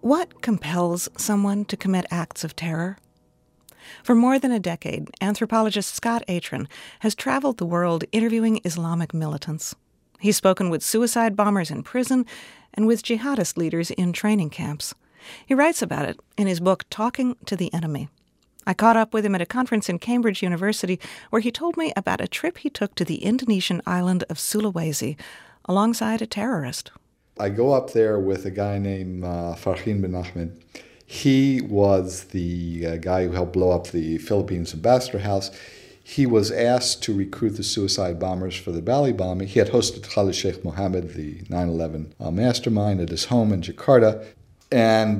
What compels someone to commit acts of terror? For more than a decade, anthropologist Scott Atran has traveled the world interviewing Islamic militants. He's spoken with suicide bombers in prison and with jihadist leaders in training camps. He writes about it in his book, Talking to the Enemy. I caught up with him at a conference in Cambridge University where he told me about a trip he took to the Indonesian island of Sulawesi alongside a terrorist. I go up there with a guy named Farhin bin Ahmed. He was the guy who helped blow up the Philippines ambassador house. He was asked to recruit the suicide bombers for the Bali bombing. He had hosted Khalid Sheikh Mohammed, the 9/11 mastermind, at his home in Jakarta. And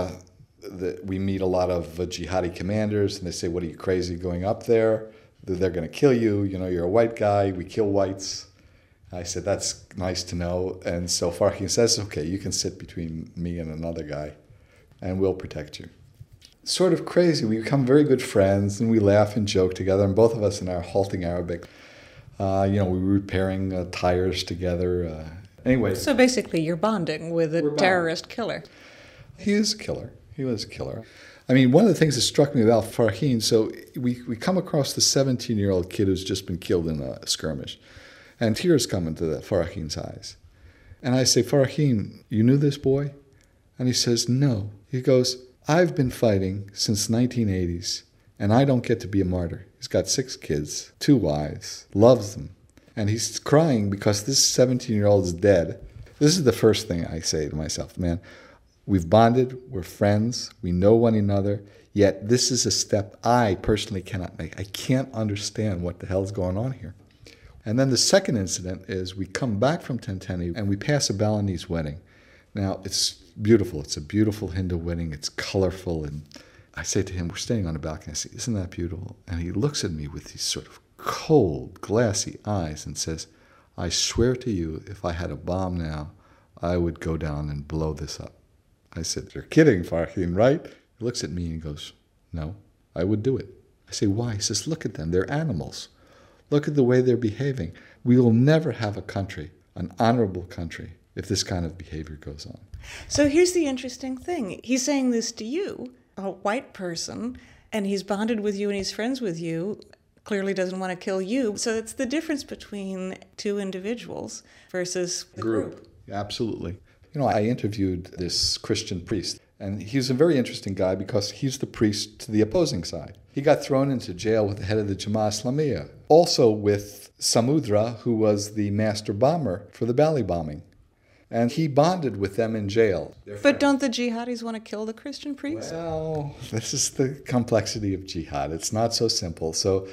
we meet a lot of jihadi commanders, and they say, "What are you, crazy going up there? They're going to kill you. You know, you're a white guy. We kill whites." I said, "That's nice to know." And so Farhin says, "Okay, you can sit between me and another guy, and we'll protect you." Sort of crazy. We become very good friends, and we laugh and joke together, and both of us in our halting Arabic. We were repairing tires together. Anyway. So basically you're bonding with a terrorist killer. He is a killer. He was a killer. I mean, one of the things that struck me about Farhin, so we come across the 17-year-old kid who's just been killed in a skirmish, and tears come into Farhin's eyes. And I say, "Farhin, you knew this boy?" And he says, "No." He goes, "I've been fighting since 1980s, and I don't get to be a martyr." He's got 6 kids, 2 wives, loves them. And he's crying because this 17-year-old is dead. This is the first thing I say to myself, man, we've bonded, we're friends, we know one another, yet this is a step I personally cannot make. I can't understand what the hell's going on here. And then the second incident is we come back from Tenteni and we pass a Balinese wedding. Now, it's beautiful. It's a beautiful Hindu wedding. It's colorful. And I say to him, we're standing on a balcony. I say, "Isn't that beautiful?" And he looks at me with these sort of cold, glassy eyes and says, "I swear to you, if I had a bomb now, I would go down and blow this up." I said, "You're kidding, Farhin, right?" He looks at me and goes, "No, I would do it." I say, "Why?" He says, "Look at them. They're animals. Look at the way they're behaving. We will never have a country, an honorable country, if this kind of behavior goes on." So here's the interesting thing. He's saying this to you, a white person, and he's bonded with you and he's friends with you, clearly doesn't want to kill you. So it's the difference between 2 individuals versus the group. Absolutely. I interviewed this Christian priest, and he's a very interesting guy because he's the priest to the opposing side. He got thrown into jail with the head of the Jamaat Islamiyah, also with Samudra, who was the master bomber for the Bali bombing. And he bonded with them in jail. But don't the jihadis want to kill the Christian priest? Well, this is the complexity of jihad. It's not so simple. So,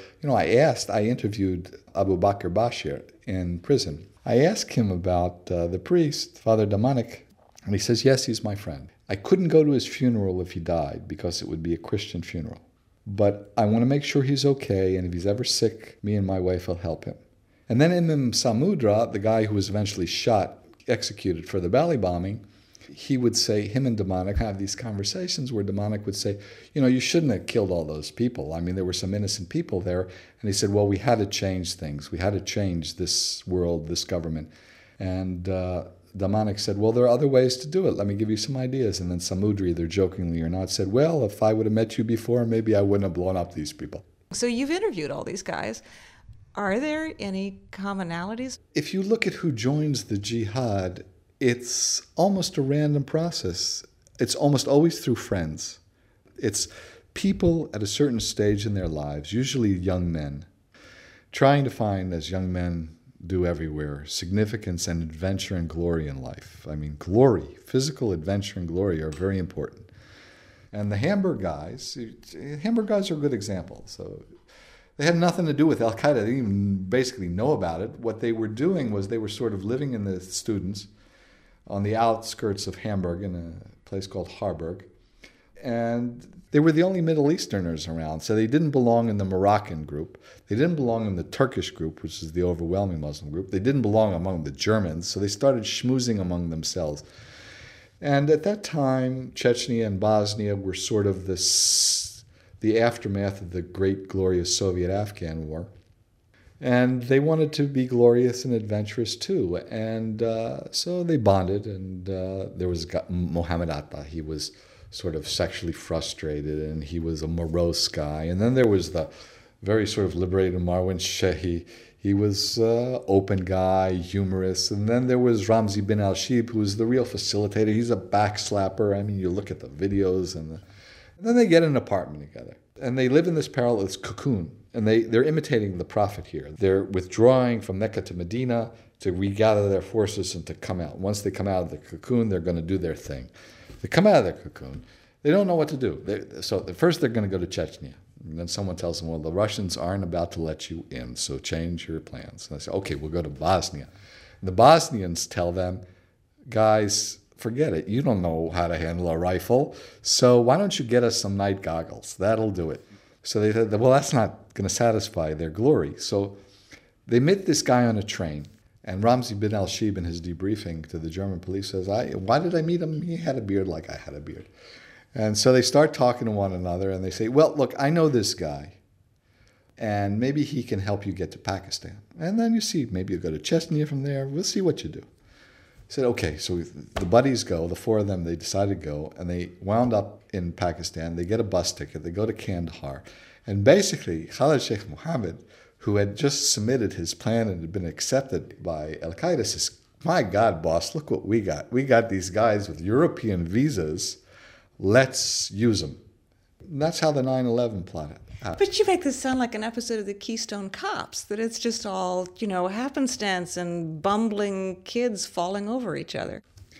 I interviewed Abu Bakr Bashir in prison. I asked him about the priest, Father Damanik, and he says, yes, he's my friend. I couldn't go to his funeral if he died because it would be a Christian funeral. But I want to make sure he's okay, and if he's ever sick, me and my wife will help him. And then Imam Samudra, the guy who was eventually executed for the Bali bombing, he would say, him and Damanik have these conversations where Damanik would say, you shouldn't have killed all those people. I mean, there were some innocent people there. And he said, well, we had to change things. We had to change this world, this government. And Damanik said, well, there are other ways to do it. Let me give you some ideas. And then Samudra, either jokingly or not, said, well, if I would have met you before, maybe I wouldn't have blown up these people. So you've interviewed all these guys. Are there any commonalities? If you look at who joins the jihad, it's almost a random process. It's almost always through friends. It's people at a certain stage in their lives, usually young men, trying to find, as young men do everywhere, significance and adventure and glory in life. I mean, glory, physical adventure and glory are very important. And the Hamburg guys are a good example. So they had nothing to do with Al-Qaeda. They didn't even basically know about it. What they were doing was they were sort of living in the students on the outskirts of Hamburg in a place called Harburg. And they were the only Middle Easterners around, so they didn't belong in the Moroccan group. They didn't belong in the Turkish group, which is the overwhelming Muslim group. They didn't belong among the Germans, so they started schmoozing among themselves. And at that time, Chechnya and Bosnia were sort of the aftermath of the great, glorious Soviet-Afghan war. And they wanted to be glorious and adventurous too. And so they bonded. And there was Mohammed Atta. He was sort of sexually frustrated, and he was a morose guy. And then there was the very sort of liberated Marwan Shehi. He was an open guy, humorous. And then there was Ramzi bin al-Shibh, who was the real facilitator. He's a backslapper. I mean, you look at the videos. And then they get an apartment together. And they live in this perilous cocoon. And they're imitating the Prophet here. They're withdrawing from Mecca to Medina to regather their forces and to come out. Once they come out of the cocoon, they're going to do their thing. They come out of their cocoon. They don't know what to do. So first they're going to go to Chechnya. And then someone tells them, well, the Russians aren't about to let you in, so change your plans. And they say, okay, we'll go to Bosnia. And the Bosnians tell them, guys, forget it. You don't know how to handle a rifle, so why don't you get us some night goggles? That'll do it. So they said, well, that's not going to satisfy their glory. So they met this guy on a train, and Ramzi bin al-Shibh in his debriefing to the German police says, why did I meet him? He had a beard like I had a beard. And so they start talking to one another, and they say, well, look, I know this guy, and maybe he can help you get to Pakistan. And then you see, maybe you go to Chechnya from there. We'll see what you do. I said, okay, so the buddies go, the four of them, they decided to go, and they wound up in Pakistan. They get a bus ticket. They go to Kandahar. And basically, Khalid Sheikh Mohammed, who had just submitted his plan and had been accepted by Al-Qaeda, says, my God, boss, look what we got. We got these guys with European visas. Let's use them. And that's how the 9/11 plot happened. But you make this sound like an episode of the Keystone Cops, that it's just all, happenstance and bumbling kids falling over each other.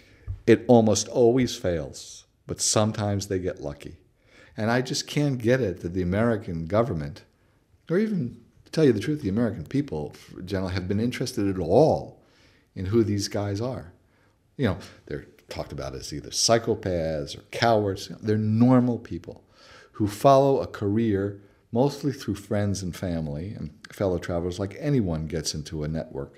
It almost always fails, but sometimes they get lucky. And I just can't get it that the American government, or even, to tell you the truth, the American people in general, have been interested at all in who these guys are. They're talked about as either psychopaths or cowards. They're normal people who follow a career mostly through friends and family and fellow travelers, like anyone gets into a network.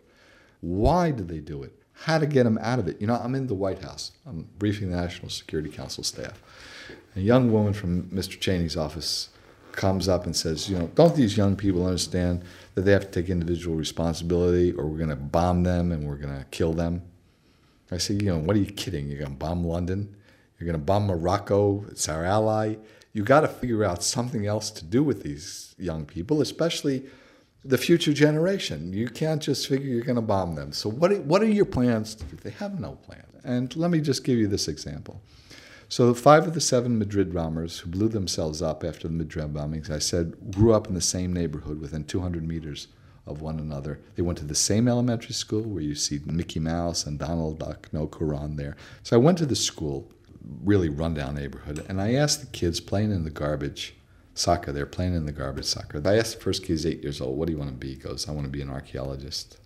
Why do they do it? How to get them out of it? I'm in the White House. I'm briefing the National Security Council staff. A young woman from Mr. Cheney's office comes up and says, don't these young people understand that they have to take individual responsibility, or we're going to bomb them and we're going to kill them? I say, what are you kidding? You're going to bomb London? You're going to bomb Morocco? It's our ally. You got to figure out something else to do with these young people, especially the future generation. You can't just figure you're going to bomb them. So what are your plans? They have no plan. And let me just give you this example. So 5 of the 7 Madrid bombers who blew themselves up after the Madrid bombings, I said, grew up in the same neighborhood within 200 meters of one another. They went to the same elementary school where you see Mickey Mouse and Donald Duck, no Quran there. So I went to the school, really rundown neighborhood, and I asked the kids playing in the garbage soccer. They're playing in the garbage soccer. I asked the first kid, he's 8 years old, what do you want to be? He goes, I want to be an archaeologist.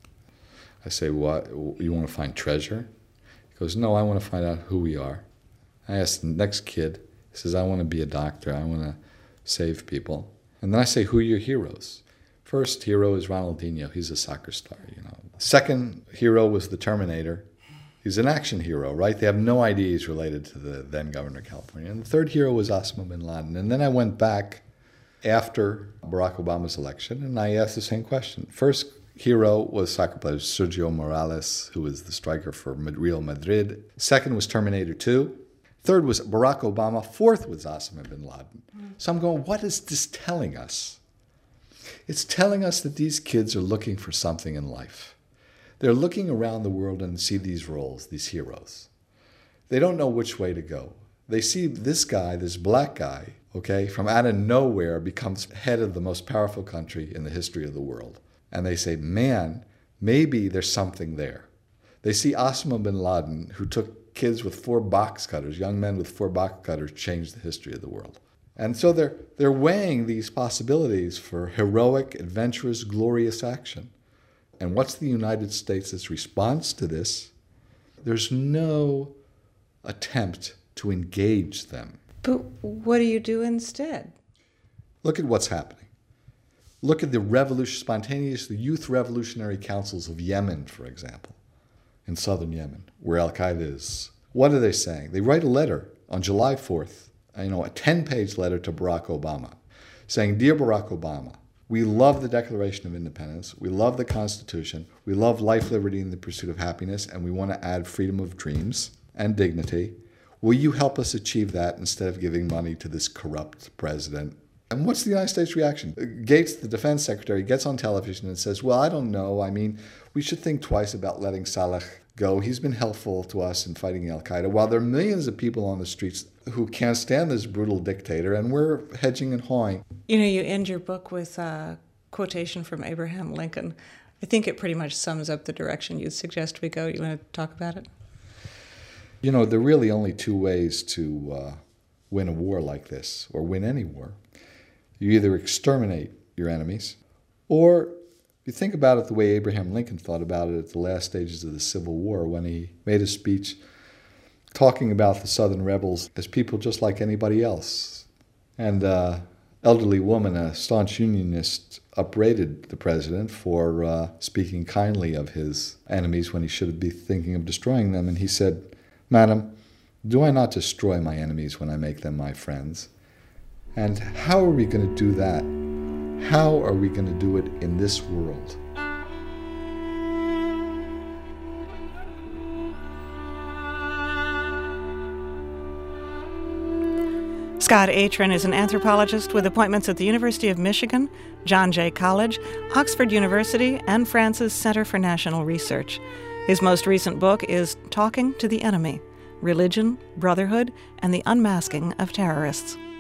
I say, what? You want to find treasure? He goes, no, I want to find out who we are. I asked the next kid, he says, I want to be a doctor. I want to save people. And then I say, who are your heroes? First hero is Ronaldinho. He's a soccer star, Second hero was the Terminator. He's an action hero, right? They have no idea he's related to the then governor of California. And the third hero was Osama bin Laden. And then I went back after Barack Obama's election, and I asked the same question. First hero was soccer player Sergio Morales, who was the striker for Real Madrid. Second was Terminator 2. Third was Barack Obama. Fourth was Osama bin Laden. So I'm going, what is this telling us? It's telling us that these kids are looking for something in life. They're looking around the world and see these roles, these heroes. They don't know which way to go. They see this guy, this black guy, from out of nowhere becomes head of the most powerful country in the history of the world. And they say, man, maybe there's something there. They see Osama bin Laden, who took kids with 4 box cutters, young men with 4 box cutters, changed the history of the world. And so they're weighing these possibilities for heroic, adventurous, glorious action. And what's the United States' response to this? There's no attempt to engage them. But what do you do instead? Look at what's happening. Look at the spontaneous youth revolutionary councils of Yemen, for example, in southern Yemen, where Al-Qaeda is. What are they saying? They write a letter on July 4th, a 10-page letter to Barack Obama, saying, Dear Barack Obama, We love the Declaration of Independence. We love the Constitution. We love life, liberty, and the pursuit of happiness, and we want to add freedom of dreams and dignity. Will you help us achieve that instead of giving money to this corrupt president? And what's the United States reaction? Gates, the defense secretary, gets on television and says, well, I don't know. I mean, we should think twice about letting Saleh go. He's been helpful to us in fighting al-Qaeda, while there are millions of people on the streets who can't stand this brutal dictator, and we're hedging and hawing. You know, you end your book with a quotation from Abraham Lincoln. I think it pretty much sums up the direction you'd suggest we go. You want to talk about it? You know, there are really only two ways to win a war like this, or win any war. You either exterminate your enemies, or you think about it the way Abraham Lincoln thought about it at the last stages of the Civil War, when he made a speech talking about the Southern rebels as people just like anybody else. And an elderly woman, a staunch Unionist, upbraided the president for speaking kindly of his enemies when he should be thinking of destroying them. And he said, "Madam, do I not destroy my enemies when I make them my friends? And how are we going to do that? How are we going to do it in this world?" Scott Atran is an anthropologist with appointments at the University of Michigan, John Jay College, Oxford University, and France's Center for National Research. His most recent book is Talking to the Enemy: Religion, Brotherhood, and the Unmasking of Terrorists.